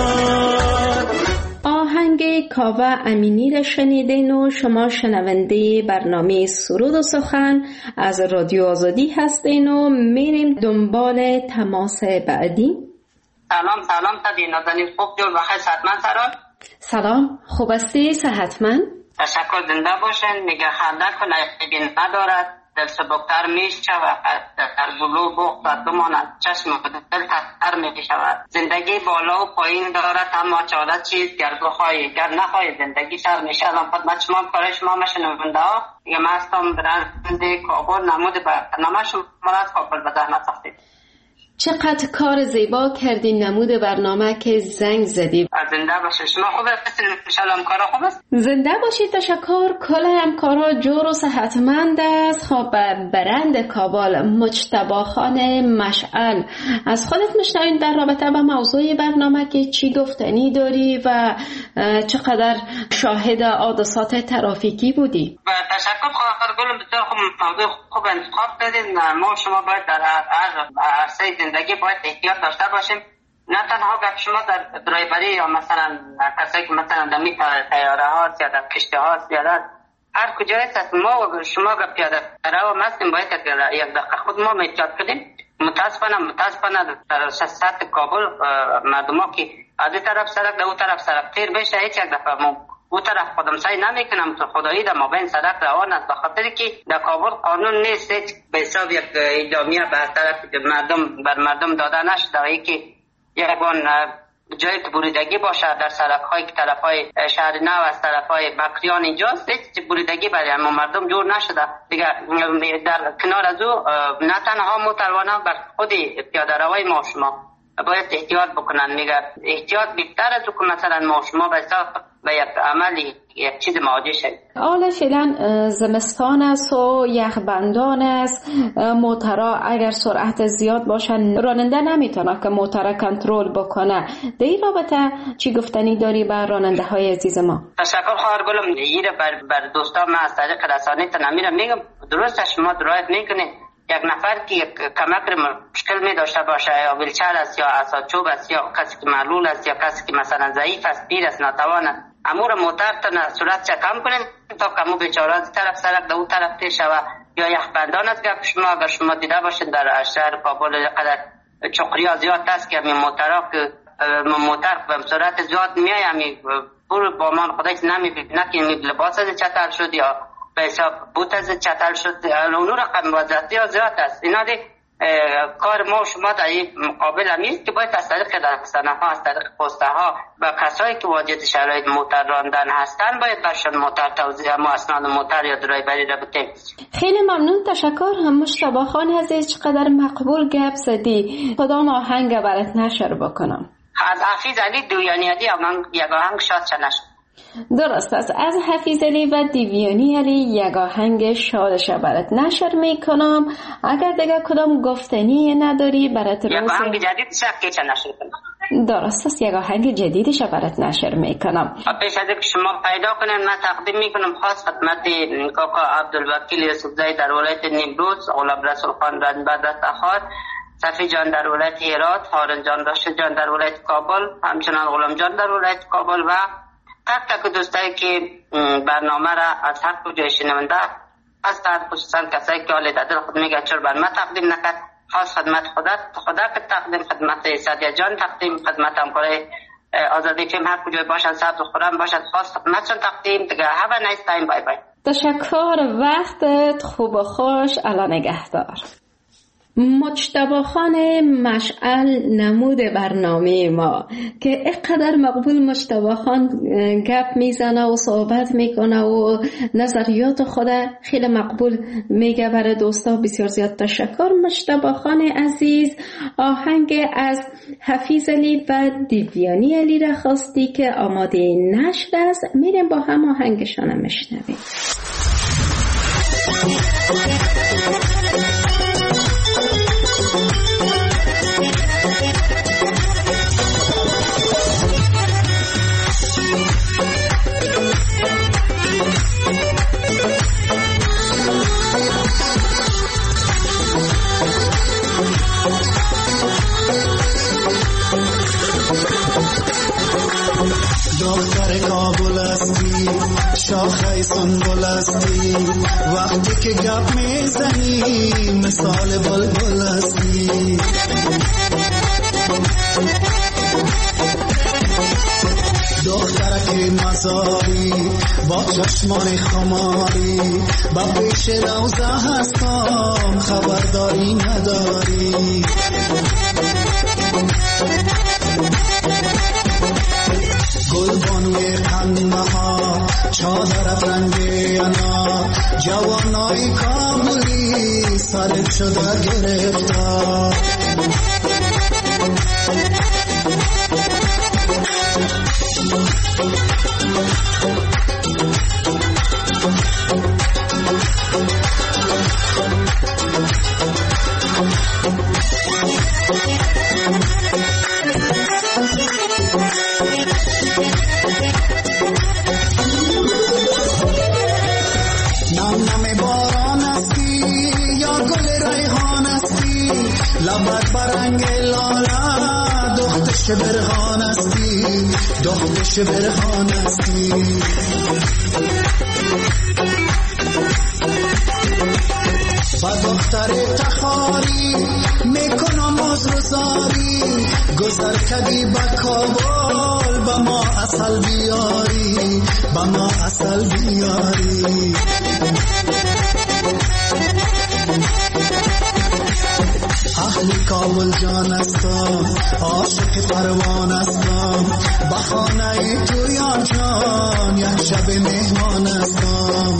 آهنگ کاوه امینی را شنیدین و شما شنونده برنامه سرود و سخن از رادیو آزادی هستین و میریم دنبال تماس بعدی. سلام سلام تا نازنین، خوب جور بخیر، صحتمند سران. سلام، خوب هستی؟ صحتمند؟ تشکر، زنده باشین. میگه خنده کنه عیبی ندارد، دل سبکتر می شود، در گلو بغض بماند، چشم دل تر می شود. زندگی بالا و پایین دارد، اما چاره چیز گر بخواهی گر نخواهی زندگی شر می شود. خدمت شما کار شما شنونده ها، دیگه من هستم برند کابل، نمود برنامه شما را از کابل به زحمت ساختید. چقدر کار زیبا کردین، نمود برنامه که زنگ زدی. زنده باشید. شما خوب هستید؟ انشالله همکارا خوب است؟ زنده باشید. تشکر. کل همکارا جور و صحتمند است. خب برند کابل مجتبی خان مشعل، از خودت میشنویم در رابطه با موضوع برنامه که چی گفتنی داری و چقدر شاهد حادثات ترافیکی بودی؟ و تشکر خواهر گلم، بسیار خوب موضوع خوب انتخاب کردین. ما شما باید در عرصه زندگی باید احتیاط داشته باشیم. نه تنها گپ شما در درایوری یا مثلا کسایی که مثلا در می تیاره هاست یا در کشتی هاست یا در هر کجا هست، ما شما گپ پیاده رو مستیم باید یک دقیقه خود ما احتیاط کنیم. متاسفانه متاسفانه در سطح کابل مردم ها که از این طرف سرک در اون طرف سرک تیر بشه، هیچ یک دفعه ما اون طرف خودم سعی نمیکنم تو خدایی در مابین سرک روان است، بخاطر که در کابل قانون نیست به حساب یک اعدامیه به طرف مردم بر مردم داده نشده و یکی یکون جای که بریدگی باشه در سرک های که طرف های شهر نو از طرف های بکریان اینجاست، هیچ بریدگی برای اما مردم جور نشده دیگه. در کنار از او نه تنها موتروانان بر خود پیاده روی ما شما باید احتیاط بکنن. میگه احتیاط بیشتر از او که مثلا ما شما به یک عملی یک چیز مواجه شد. حالا فعلا زمستان است و یخبندان است، موترها اگر سرعت زیاد باشن راننده نمیتونه که موتر کنترل بکنه. در این رابطه چی گفتنی داری بر راننده های عزیز ما؟ تشکر خواهر گلم. ایره بر, بر دوستان من از طریق رسانه تنمیرم میگم درست شما درایت میکنه. یک نفر که یک کمک مشکل می داشته باشه یا ویلچر است یا عصاچوب است یا کسی که معلول است یا کسی که مثلا ضعیف است، پیر است، ناتوان است، امور موتر تا سرعت چه کم کنیم تا کمو بیچاره از طرف سرک در اون طرف پیش و یا یخبندان است که شما اگر شما دیده باشید در شهر کابل قدر چقریا زیاد است که همین موترها که موتر به سرعت زیاد میای همین برو با من خودش نمیبینه که لباس از چتر شد یا به حساب بوت از چتر شد، اونو رقم وزدی ها زیاد است. اینا دی کار ما شما در این مقابل همیست که باید از طریق رسانه ها از طریق پسته ها و کسایی که واجد شرایط موتر راندن هستن باید برشان موتر توضیح ما اسناد موتر یا درایوری را بتیم. خیلی ممنون. تشکر. هم مجتبی خان عزیز چقدر مقبول گپ زدی. کدام آهنگ برات نشر بکنم؟ از حفیظ علی دویانی علی یک آهنگ شاد نشد. درست است. از حفیظ علی و دیویانی علی یک آهنگ شادش برات نشر میکنم. اگر دیگه کدام گفتنی نداری برات یک آهنگ جدید شکی چه نشر کنم؟ درست است. یک آهنگ جدیدش برات نشر میکنم. پیش از اینکه شما پیدا کنین من تقدیم میکنم خاص خدمت کاکا عبدالوکیل یوسفزئی در ولایت نیمروز، غلام رسول خان رنبدت اخار، صفی جان در ولایت هرات، هارون جان راشد جان در ولایت کابل، همچنان غلام جان در ولایت کابل و تک تک دوستایی که برنامه را از هر کجای شنونده هستند، خصوصا کسایی که حال دل خود میگه چرا بر ما تقدیم نکرد، خاص خدمت خدا خدا که تقدیم خدمت سعدیه جان تقدیم خدمت همکارای آزادی فیلم هر کجای باشن سبز و خورم باشد خاص خدمتشون تقدیم دیگه. have a nice time. بای بای. تشکر. وقتت خوب و خوش. الله نگهدار. مجتبی خان مشعل نمود برنامه ما که اینقدر مقبول مجتبی خان گپ میزنه و صحبت میکنه و نظریات خود خیلی مقبول میگه برای دوستا. بسیار زیاد تشکر مجتبی خان عزیز. آهنگ از حفیظ علی و دیویانی علی را خواستی که آماده نشده است. میریم با هم آهنگشان میشنویم. دختر کابل هستی، شاخه سنبل هستی، وقتی که گپ میزنی مثال بلبل هستی. دخترک مزاری با چشمان خماری، با پیش روزه هستم خبرداری نداری. گل بانوی قنمه ها چادرت رنگی انا، جوانای کابلی سرت شده گرفتار. نم نم باران هستی یا گل ریحان هستی، لبت برنگ لاله دخت شبرهان هستی، دخت شبرهان هستی. با دختر تخاری میکنم مزرزاری، گذر کدی با کابل با ما اصل بیاری، با ما اصل بیاری. اهل کابل جان هستم، عاشق پروان هستم، بخانه تو یار جان یک شب مهمان هستم.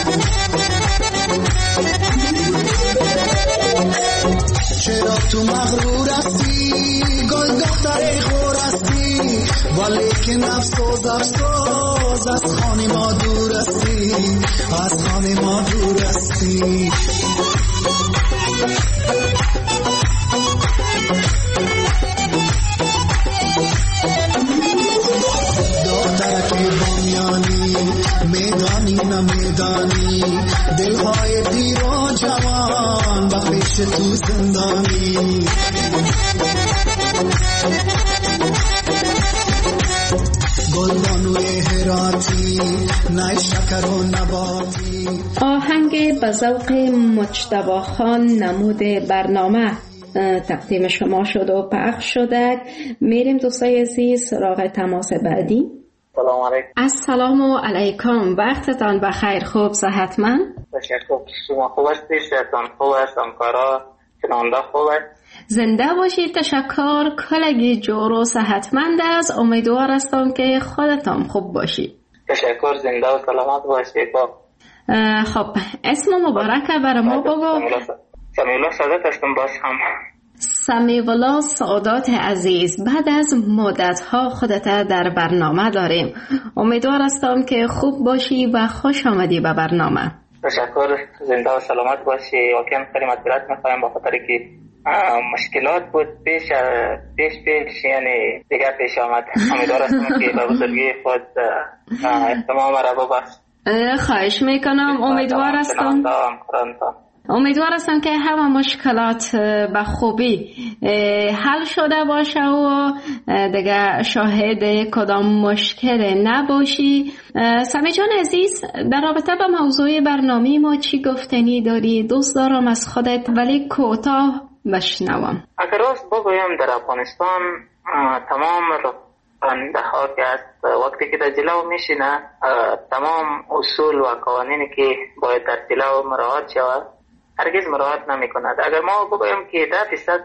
چرا تو مغرور هستی گل دختر خور هستی، ولی که نفسوز افسوز از خانه ما دور هستی، از خانه ما دور هستی. دخترک بامیانی میدانی نمیدانی، دلهای پیر و جوان با پیش تو زندانی. گلبانوی هراتی نای شکر و نباتی. آهنگ به ذوق مجتبی خان نمود برنامه تقدیم شما شد و پخش شده. میریم دوستای عزیز سراغ تماس بعدی. سلام علیکم. السلام علیکم، وقتتان بخیر، خوب صحتمند؟ تشکر. شما خوب هستید؟ صحتتان خوب است؟ همکارا شنونده خوب است؟ زنده باشید. تشکر. کلگی جور و صحتمند است. امیدوار هستم که خودتان خوب باشید. تشکر. زنده و سلامت باشید. خب اسم مبارک برای ما بگو. سمیولا سعادت هستم. باز هم سمیولا سعادت عزیز، بعد از مدت ها خودت در برنامه داریم. امیدوار هستم که خوب باشی و خوش آمدی به برنامه. تشکر. زنده و سلامت باشی. واقعا خیلی معذرت میخوایم به خاطر که مشکلات بود پیش پیش پیش یعنی دیگه پیش آمد. امیدوار هستم که به بزرگی خود تمام را ببخش. خواهش میکنم. امیدوار هستم امیدوار هستم که همه مشکلات به خوبی حل شده باشه و دیگه شاهد کدام مشکل نباشی. سمی جان عزیز، در رابطه با موضوع برنامه ما چی گفتنی داری؟ دوست دارم از خودت ولی کوتاه بشنوم. اگر راست بگویم در افغانستان تمام راننده ها که است وقتی که در جلو میشینه تمام اصول و قوانینی که باید در جلو مراعات شود هرگز مراعات نمی کند. اگر ما بگویم که ده فیصد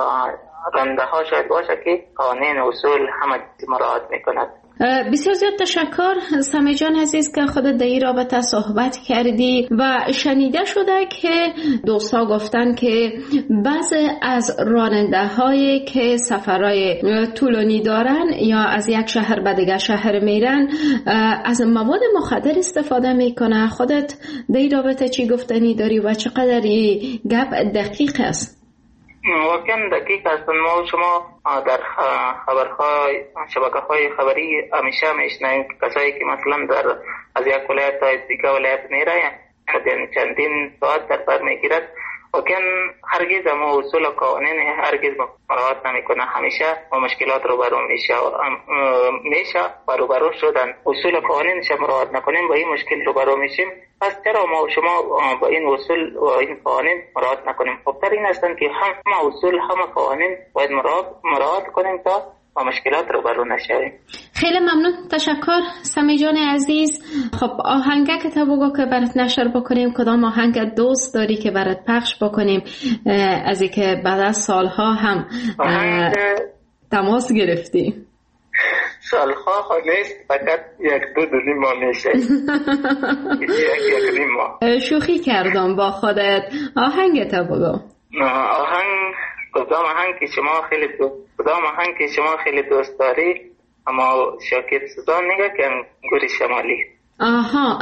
راننده ها شاید باشه که قوانین اصول همه مراعات می کند. بسیار زیاد تشکر سمی جان عزیز که خودت در این رابطه صحبت کردی و شنیده شده که دوستا گفتن که بعضی از راننده هایی که سفرهای طولانی دارن یا از یک شهر به دیگر شهر میرن از مواد مخدر استفاده میکنه. خودت در این رابطه چی گفتنی داری و چقدر این گپ دقیق است؟ واقعا دقیق است. ما شما در خبرهای شبکه‌های خبری همیشه میشنویم کسایی که مثلا در از یک ولایت تا دیگر ولایت میره یعنی چندین ساعت در بر میگیرد. واقعا هرگز ما اصول و قوانین هرگز مراعات نمیکنه. همیشه ما مشکلات رو برو میشه میشه برو برو شدن اصول و قوانینش مراعات نکنیم با این مشکل رو برو میشیم. پس چرا ما شما با این اصول و این قوانین مراعات نکنیم؟ خب تر این هستن که همه اصول همه قوانین باید مراعات کنیم تا و مشکلات رو برو نشویم. خیلی ممنون. تشکر سمی جان عزیز. خب آهنگه که تا بگو که برات نشر بکنیم، کدام آهنگ دوست داری که برات پخش بکنیم از این که بعد از سالها هم تماس گرفتی؟ سالها نیست، فقط یک دو دو ماه میشه. یک یک ماه. شوخی کردم با خودت. آهنگ تا بگو. آهنگ کدام آهنگ که شما خیلی دوست کدام آهنگ که شما خیلی دوست داری؟ اما شاکر سوزان نگه که گوری شمالی. آها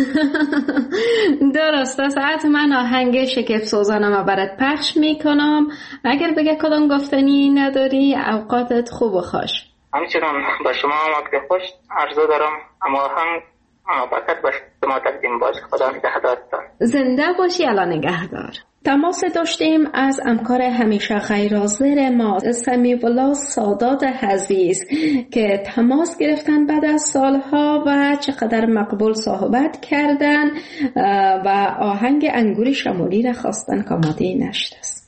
درست است. حتما آهنگ شکف سوزانم برات پخش میکنم. اگر بگه کدام گفتنی نداری اوقاتت خوب و خوش. همچنان با شما هم وقت خوش عرضه دارم. اما آهنگ فقط با شما تقدیم باش. خدا نگهدارتان. زنده باشی. الله نگهدار. تماس داشتیم از همکار همیشه غیر حاضر ما سمیع الله سادات عزیز که تماس گرفتن بعد از سالها و چقدر مقبول صحبت کردن و آهنگ انگور شمالی را خواستن که آماده نشده است.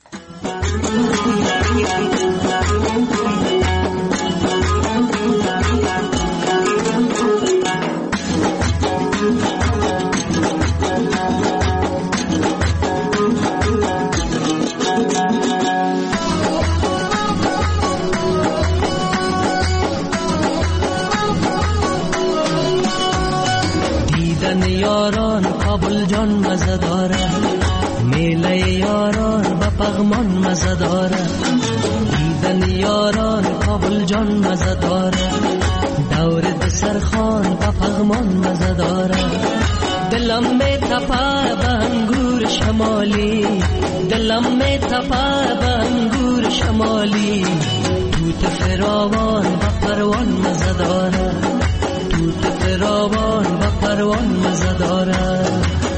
یاران کابل جان مزه داره، میله یاران با پغمان مزه داره. دیدن یاران کابل جان مزه داره، دور دسرخان با پغمان مزه داره. دلم می تپه به انگور شمالی، دلم می تپه به انگور شمالی. توت فراوان با پروان مزه داره، توت فراوان و پروان مزه داره.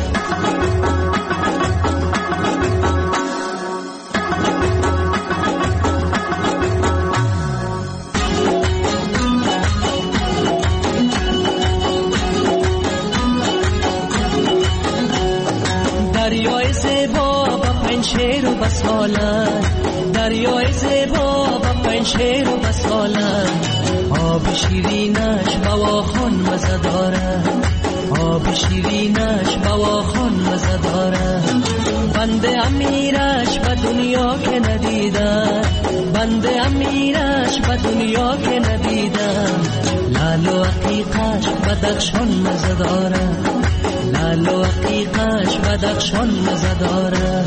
دریای زیبا با پنشیر و بساله، دریای زیبا با پنشیر و بساله. آب شیرینش بواخون مزه داره، آب شیرینش بواخون مزه داره. بنده امیرش به دنیا که ندیدم، بنده امیرش به دنیا که ندیدم. لال و عقیقش بدخشان مزه داره، لال و عقیقش بدخشان مزه داره.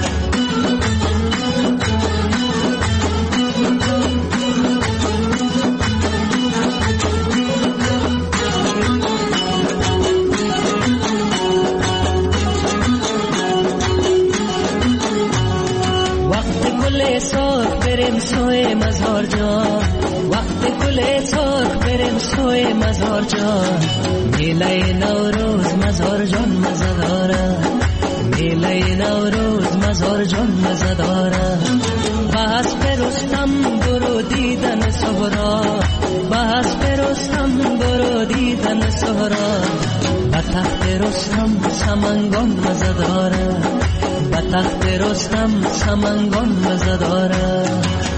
بریم سوی مزار جان، وقت گل سرخ بریم سوی مزار جان. میله نوروز مزار جان مزه داره، میله نوروز مزار جان مزه داره. بحث برستم برو دیدن سهرا، بحث برستم برو دیدن سهرا. به تخت رستم سمنگان مزه داره، به تخت رستم سمنگان مزه داره.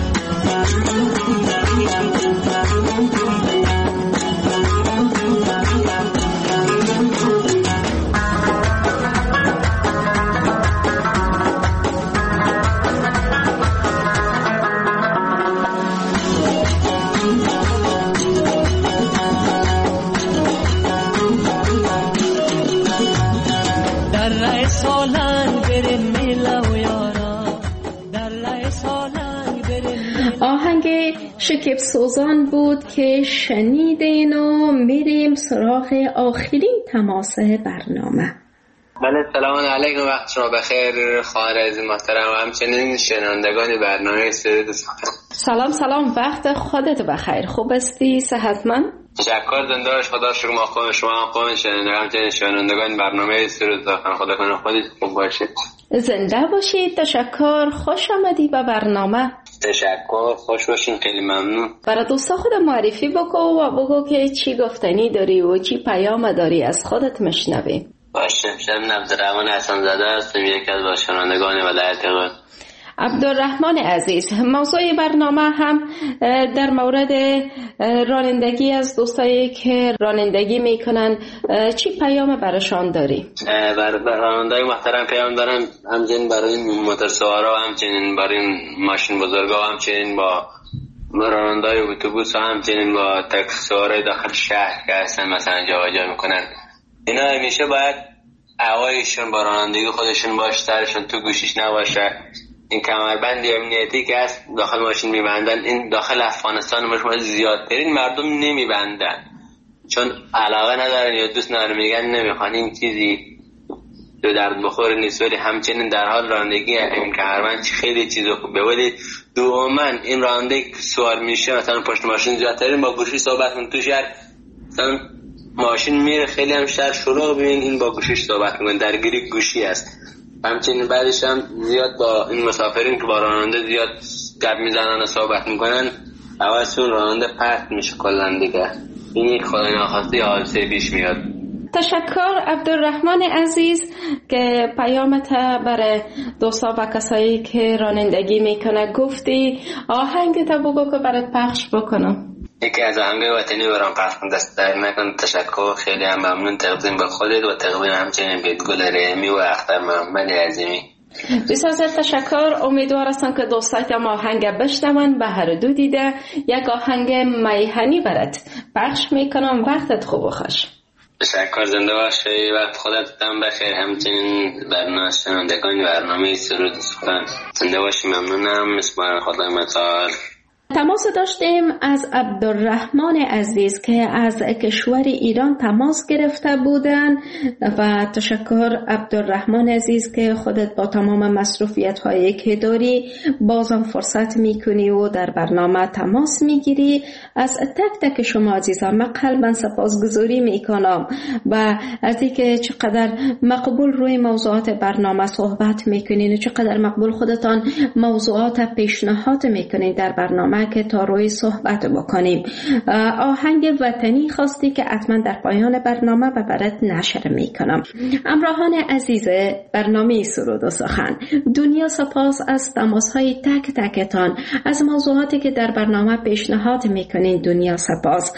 در رای سالنگ بریم میله و یارا، در رای سالنگ بریم. آهنگ شکف سوزان بود که شنیدین و میریم سراغ آخرین تماس برنامه. بله سلام علیکم، وقت شما بخیر خواهر عزیز محترم و همچنین شنوندگان برنامه سرود سخن. سلام سلام، وقت خودت بخیر. خوب استی؟ صحتمند؟ تشکر، زنده باش. خدا شکر. ما خوب، شما هم خوب، همچنین شنوندگان برنامه سرود سخن. خدا کنه خودت خوب باشید. زنده باشید. تشکر، خوش آمدی به برنامه. تشکر، خوش باشین، خیلی ممنون. برای دوستا خود معرفی بکن و بگو که چی گفتنی داری و چی پیام داری از خودت مشنویم. باشه، من عبدالرحمن حسن زاده هستم، یکی از باشندگان ولایت قم. عبدالرحمن عزیز، موضوع برنامه هم در مورد رانندگی از دوستایی که رانندگی میکنن، چی پیام براشان داری؟ بر رانندگی محترم پیام دارم، همچنین برای موتورسوارا و همچنین برای ماشین بزرگا و همچنین با رانندگی اتوبوس و همچنین با تاکسی‌سوارای داخل شهر که هستن مثلا جابجا میکنن. اینا همیشه باید هوایشون با رانندگی خودشون باشه، سرشون تو گوشیش نباشه. این کمربند امنیتی که هست داخل ماشین میبندن، این داخل افغانستان ما زیادترین مردم نمیبندن. چون علاقه ندارن یا دوست ندارن، میگن نمیخوان این چیزی دو درد بخور نیست. ولی همچنین در حال رانندگی این کهرمند خیلی چیز خوبه، ولی دوما این رانندگی سوار میشه مثلا پشت ماشین زیادترین با گوشی صحبت کن تو شهر، مثلا ماشین میره خیلی هم شهر شلوغ، ببین این با گوشیش صحبت میکنه، درگیری گوشی است. همچنین بعدش هم زیاد با این مسافرین که با راننده زیاد گپ میزنن و صحبت میکنن، حواسشون راننده پرت میشه کلا دیگه. این خدای ناخواسته حادثه پیش میاد. تشکر عبدالرحمن عزیز که پیامت برای دوستا و کسایی که رانندگی میکنه گفتی. آهنگ تا بگو که برات پخش بکنم. یکی از آهنگ وطنی برام پخش کن، دست در نکن. تشکر، خیلی هم ممنون. تقدیم به خودت و تقدیم همچنین به گل رحمی و اختر محمد عظیمی. بسیار تشکر. امیدوار هستم که دوستایت ما آهنگ بشنون. به هر دو دیده یک آهنگ میهنی برات پخش میکنم. وقتت خوب و خوش. تشکر، زنده باشی. وقت خودت هم بخیر. همچنین برنامه شنوندگان برنامه سرود سخن زنده باشی. ممنونم. مسپارم خدای متعال. تماس داشتیم از عبدالرحمن عزیز که از کشور ایران تماس گرفته بودن و تشکر عبدالرحمن عزیز که خودت با تمام مصروفیت هایی که داری بازم فرصت میکنی و در برنامه تماس میگیری. از تک تک شما عزیزان من قلبا سپاسگزاری میکنم و از اینکه چقدر مقبول روی موضوعات برنامه صحبت میکنین و چقدر مقبول خودتان موضوعات پیشنهاد میکنین در برنامه که تا روی صحبت بکنیم. آهنگ وطنی خواستی که حتما در پایان برنامه به برات نشر میکنم. همراهان عزیز برنامه سرود و سخن، دنیا سپاس از تماس های تک تکتان، از موضوعاتی که در برنامه پیشنهاد میکنین. دنیا سپاس.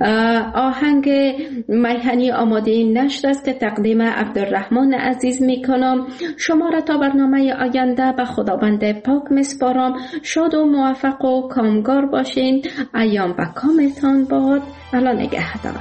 آهنگ میهنی آماده نشر است که تقدیم عبدالرحمن عزیز میکنم. شما را تا برنامه آینده به خداوند پاک میسپارم. شاد و موفق و کامگار باشین. ایام و کامتان باد. الان نگهدار.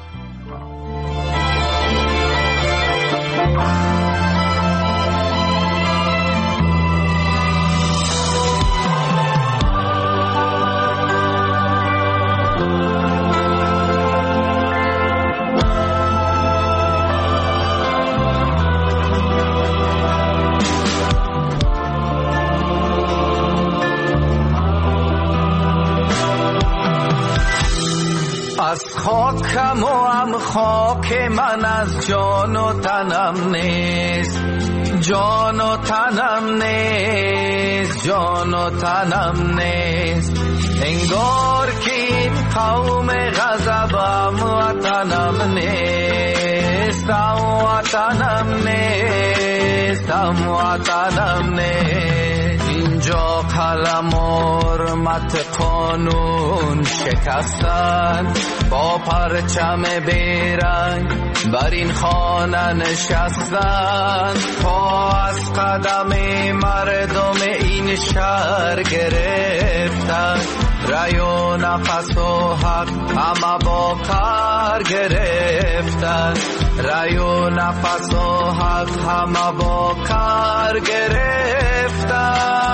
از خاکم و هم خاک من از جان و تنم نیست، جان و تنم نیست، جان و تنم نیست. انگار که این قوم غضبم وطنم نیست، هم وطنم نیست، هم وطنم نیست. اینجا قلم و حرمت قانون شکستن، با پرچم بیرنگ بر این خانه نشستن. پا از قدم مردم این شهر گرفتن، رای و نفس و حق همه با کار گرفتن، رای و نفس و حق همه با کار گرفتن.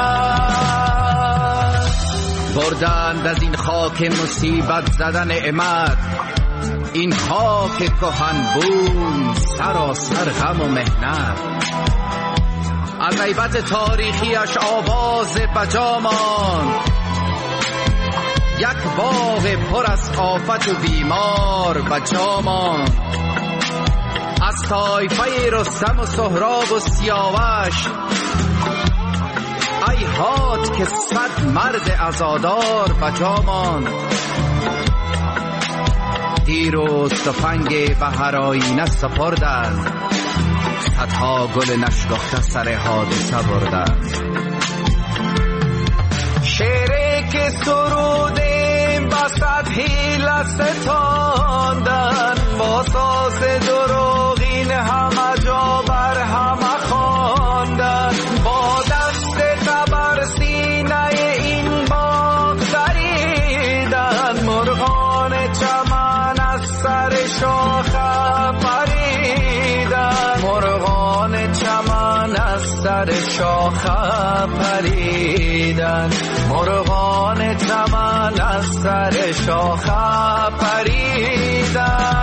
بردند از این خاک مصیبت زدن نعمت، این خاک کهن بود سراسر غم و مهنت. از غیبت تاریخیش آواز بجامان، یک باغ پر از آفت و بیمار بجامان. از طایفه رستم و سهراب و سیاوش، ای هات که صد مرد عزادار بجامان. دیروز تفنگ بهرآیینه سپردند، صدها گل نشکفته سر حادثه بردند. شعری که سرودیم با صد حیله ستاندن، با ساز دروغین همه جا بر همه خواندن. با دست قبر سینه این باغ دریدن، مرغان چمن از سر شاخه پریدن، مرغان چمن از سر شاخه پریدن، مرغان چمن از سر شاخه پریدن.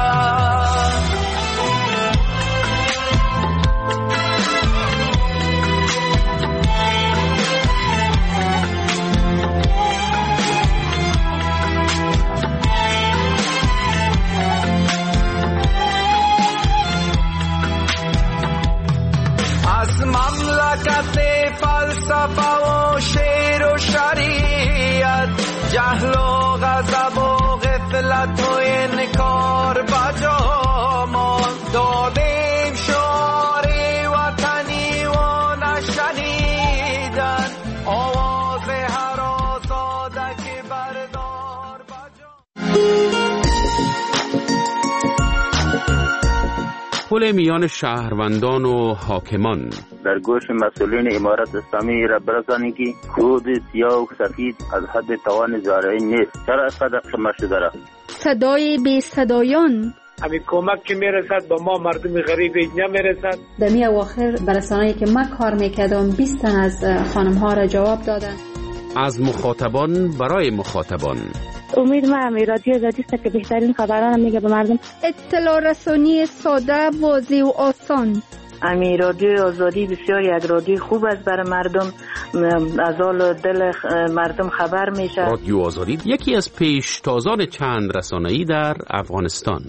جهل و غضب و غفلت و انکار بجا ما دادیم شعار وطنی و نشنیدن آواز هر آزاده که بردار بجا. پل میان شهروندان و حاکمان در گوش مسئولین امارت اسلامی را برسانید که کود سیاه و سفید از حد توان زارعین نیست. چرا اینقدر خمار شده است؟ صدای بی صدایان همین کمک که میرسد به ما مردم غریب نمیرسد. در می اواخر برسانه‌ای که من کار میکردم بیست تن از خانم ها را جواب دادن. از مخاطبان برای مخاطبان. امید ما همی رادیو آزادی است که بهترین خبران میگه به مردم. اطلاع رسانی ساده، واضح و آسان. امی رادیو آزادی بسیار یک رادیو خوب است برای مردم، از حال دل مردم خبر میشه. رادیو آزادی یکی از پیشتازان چند رسانه‌ای در افغانستان.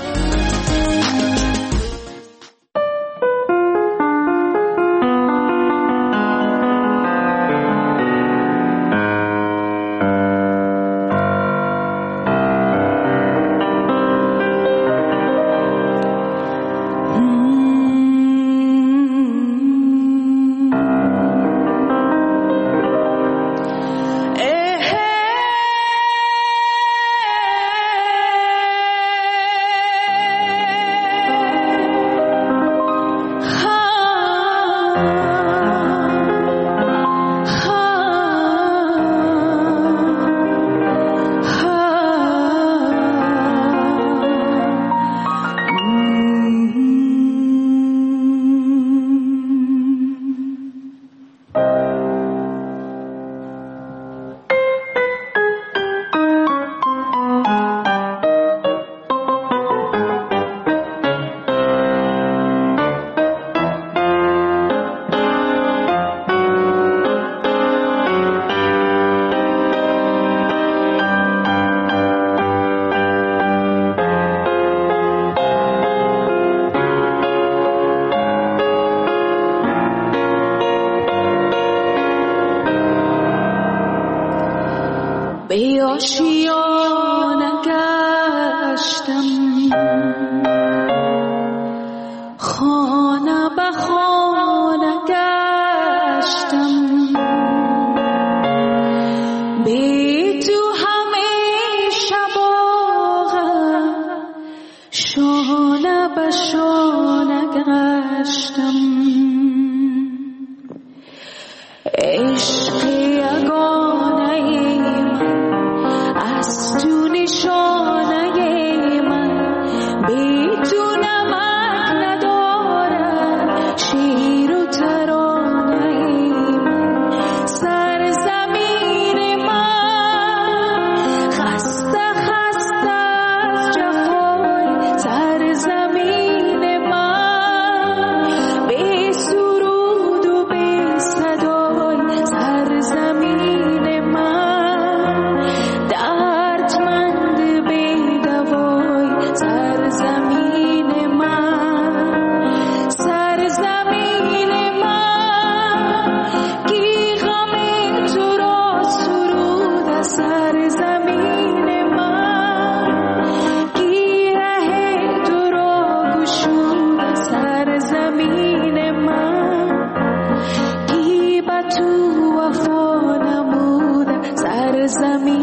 به آشیانه گشتم، خانه به خانه گشتم، بی تو همه شباغم شانه به شانه گشتم. عشق یگانه از تو نشانه من، بی تو نمک ندارد شیر و ترانه من. سرزمین من خسته خسته از جفای، سرزمین من بی سرود و بی صدای، سرزمین من دردمند بی دوای، سرزمین من، سرزمین من کی غم تو را سرود، سرزمین من کی ره تو را گشود، سرزمین من کی به تو وفا نمود، سرزمین